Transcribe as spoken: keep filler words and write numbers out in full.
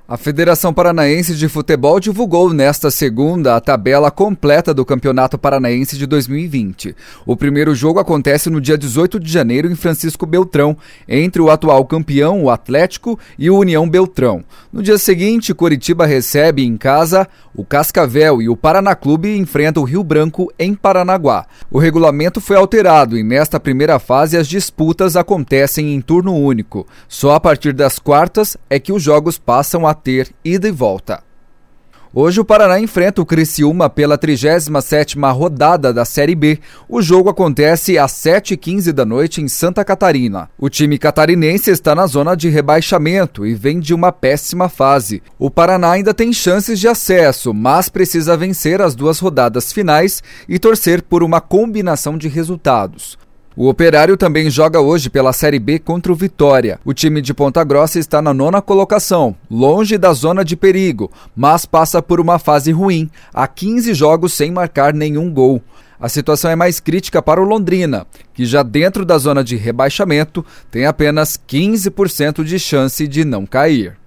A Federação Paranaense de Futebol divulgou nesta segunda a tabela completa do Campeonato Paranaense de dois mil e vinte. O primeiro jogo acontece no dia dezoito de janeiro em Francisco Beltrão, entre o atual campeão, o Atlético, e o União Beltrão. No dia seguinte, Coritiba recebe em casa o Cascavel e o Paraná Clube enfrenta o Rio Branco em Paranaguá. O regulamento foi alterado e nesta primeira fase as disputas acontecem em turno único. Só a partir das quartas é que os jogos passam a ter ida e volta. Hoje o Paraná enfrenta o Criciúma pela trigésima sétima rodada da Série B. O jogo acontece às sete e quinze da noite em Santa Catarina. O time catarinense está na zona de rebaixamento e vem de uma péssima fase. O Paraná ainda tem chances de acesso, mas precisa vencer as duas rodadas finais e torcer por uma combinação de resultados. O Operário também joga hoje pela Série B contra o Vitória. O time de Ponta Grossa está na nona colocação, longe da zona de perigo, mas passa por uma fase ruim, há quinze jogos sem marcar nenhum gol. A situação é mais crítica para o Londrina, que já dentro da zona de rebaixamento tem apenas quinze por cento de chance de não cair.